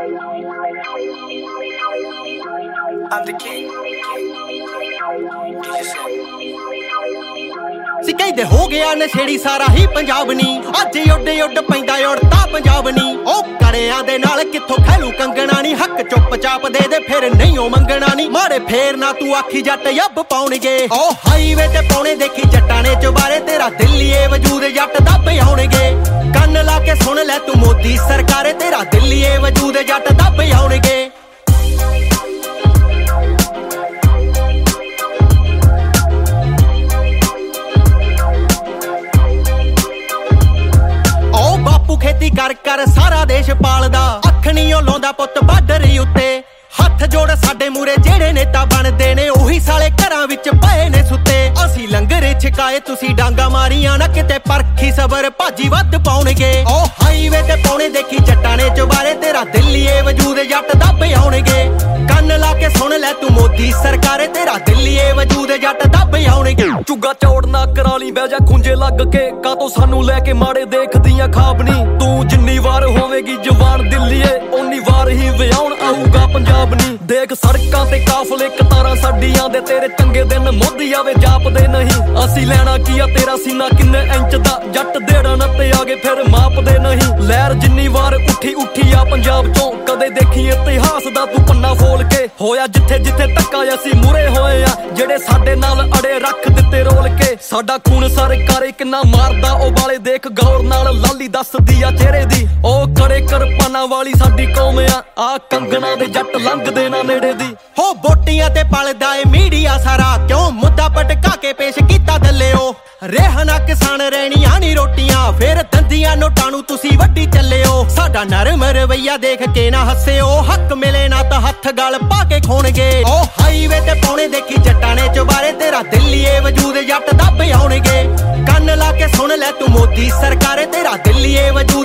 I'm the king. ਸੀ ਕਹਿੰਦੇ ਹੋ ਗਿਆ ਨਸ਼ੇੜੀ ਸਾਰਾ ਹੀ ਪੰਜਾਬ ਨੀ ਅੱਜ ਉੱਡ ਪੈਂਦਾ ਉੜਤਾ ਪੰਜਾਬ ਨੀ ਉਹ ਕੜਿਆਂ ਦੇ ਨਾਲ ਕਿੱਥੋਂ ਖੈਲੂ ਕੰਗਣਾ ਨੀ ਹੱਕ ਚੁੱਪ ਚਾਪ ਦੇ ਫਿਰ ਨਹੀਂ ਉਹ ਮੰਗਣਾ ਨੀ ਮਾਰੇ ਫੇਰ ਨਾ ਤੂੰ ਆਖੀ ਜੱਟ ਯੱਬ ਪਾਉਣਗੇ ਉਹ ਹਾਈਵੇ ਤੇ ਪਾਉਣੇ ਦੇਖੀ ਜੱਟਾਂ ਨੇ ਚੁਬਾਰੇ ਤੇਰਾ ਦਿੱਲੀਏ ਵਜੂਦ ਜੱਟ ਦੱਬ ਆਉਣਗੇ ਕੰਨ ਲਾ ਕੇ ਸੁਣ ਲੈ ਤੂੰ ਮੋਦੀ ਸਰਕਾਰੇ ਤੇਰਾ ਦਿੱਲੀਏ ਵਜੂਦ ਜੱਟ ਦੱਬ ਆਉਣਗੇ ਖੇਤੀ ਕਰ ਸਾਰਾ ਦੇਸ਼ ਪਾਲਦਾ ਅੱਖ ਨੀ ਉਹ ਲਾਉਂਦਾ ਪੁੱਤ ਬਾਰਡਰ ਉੱਤੇ ਹੱਥ ਜੋੜ ਸਾਡੇ ਮੂਰੇ ਜਿਹੜੇ ਨੇਤਾ ਬਣਦੇ ਨੇ ਉਹੀ ਸਾਲੇ ਘਰਾਂ ਵਿੱਚ ਪਏ ਨੇ ਸੁੱਤੇ ਅਸੀਂ ਲੰਗਰੇ ਛਕਾਏ ਤੁਸੀਂ ਡਾਂਗਾ ਮਾਰੀਆਂ ਨਾ ਕਿਤੇ ਪਰਖੀ ਸਬਰ ਭਾਜੀ ਵੱਧ ਪਾਉਣਗੇ ਉਹ ਹਾਈਵੇ ਤੇ ਪਾਉਣੇ ਦੇਖੀ ਜੱਟਾਂ ਨੇ ਚੁਬਾਰੇ ਤੇਰਾ ਦਿੱਲੀਏ ਵਜੂਦ ਜੱਟ ਦੱਬ ਆਉਣਗੇ ਕੰਨ ਲਾ ਕੇ ਸੁਣ ਲੈ ਤੂੰ ਮੋਦੀ ਸਰਕਾਰੇ ਤੇਰਾ ਦਿੱਲੀਏ ਵਜੂਦ ਜੱਟ ਦੱਬ ਆਉਣਗੇ ਚੁੱਗਾ ਚੌੜ ਨਾ ਕਰਾ ਲਈ ਬਹਿ ਜਾ ਖੁੰਝੇ ਲੱਗ ਕੇ ਕਾਤੋਂ ਸਾਨੂੰ ਲੈ ਕੇ ਮਾੜੇ ਦੇਖਦੀਆਂ ਖਾਬਣੀ ਤੂੰ ਜਿੰਨੀ ਵਾਰ ਹੋਵੇਗੀ ਜਵਾਨ ਦਿੱਲੀਏ ਓਨੀ ਵਾਰ ਹੀ ਵਿਆਉਣ ਆਊਗਾ ਪੰਜਾਬ ਨੀ ਦੇਖ ਸੜਕਾਂ ਤੇ ਕਾਫਲੇ ਕਤਾਰਾਂ ਸਾਡੀਆਂ ਦੇ ਤੇਰੇ ਚੰਗੇ ਦਿਨ ਮੋਦੀ ਆਵੇ ਜਾਪਦੇ ਨਹੀਂ ਅਸੀਂ ਲੈਣਾ ਕੀ ਆ ਤੇਰਾ ਸੀਨਾ ਕਿੰਨੇ ਇੰਚ ਦਾ ਜੱਟ ਦੇੜਨ ਤੇ ਆਗੇ ਫਿਰ ਮਾਪਦੇ ਨਹੀਂ ਲਹਿਰ ਜਿੰਨੀ ਵਾਰ ਉੱਠੀ ਆ ਪੰਜਾਬ ਚੋਂ ਕਦੇ ਦੇਖੀ ਇਤਿਹਾਸ ਦਾ ਤੂੰ ਪੰਨਾ ਫੋਲ ਕੇ ਹੋਇਆ ਜਿੱਥੇ ਧੱਕਾ ਅਸੀਂ ਮੂਰੇ ਹੋਏ ਆ ਜਿਹੜੇ ਸਾਡੇ ਨਾਲ ਅੜੇ ਰੱਖ ਦਿੱਤੇ ਰੋਲ ਕੇ ਸਾਡਾ ਖੂਨ ਸਰਕਾਰੇ ਕਿੰਨਾ ਮਾਰਦਾ ਉਹ ਵਾਲੇ ਦੇਖ ਗੌਰ ਨਾਲ ਲਾਲੀ ਦੱਸਦੀ ਆ ਚਿਹਰੇ ਦੀ ਉਹ ਕੜੇ ਕਰਪਾਨਾ ਵਾਲੀ ਸਾਡੀ ਕੌਮ ਆ ਕੰਗਣਾ ਦੇ ਜੱਟ ਲੰਘਦੇ ਨਾ ਨੇੜੇ ਦੀ ਹੋ ਬੋਟੀਆਂ ਤੇ ਪਲਦਾ ਏ ਮੀਡੀਆ ਸਾਰਾ ਕਿਉਂ ਮੁੱਦਾ ਪਟਕਾ ਕੇ ਪੇਸ਼ ਕੀਤਾ ਦੱਲਿਓ ਰਹਿਣਾ ਕਿਸਾਨ ਰਹਿਣੀਆਂ ਨੀ ਰੋਟੀਆਂ ਫਿਰ ਦੰਦੀਆਂ ਨੋਟਾਂ ਨੂੰ ਤੁਸੀਂ ਵੱਡੀ ਚੱਲਿਓ ਸਾਡਾ ਨਰਮ ਰਵਈਆ ਦੇਖ ਕੇ ਨਾ ਹੱਸਿਓ ਹੱਕ ਮਿਲੇ ਨਾ ਤਾਂ ਹੱਥ ਗਲ ਪਾ ਕੇ ਖੋਣਗੇ ਉਹ ਹਾਈਵੇ ਤੇ ਪਾਉਣੇ ਦੇਖੀ ਜੱਟਾਂ ਨੇ ਚੁਬਾਰੇ ਤੇਰਾ ਦਿੱਲੀਏ ਵਜੂਦ ਜੱਟ ਦੱਬ ਆਉਣਗੇ ਕੰਨ ਲਾ ਕੇ ਸੁਣ ਲੈ ਤੂੰ ਮੋਦੀ ਸਰਕਾਰੇ ਤੇਰਾ ਦਿੱਲੀਏ ਵਜੂਦ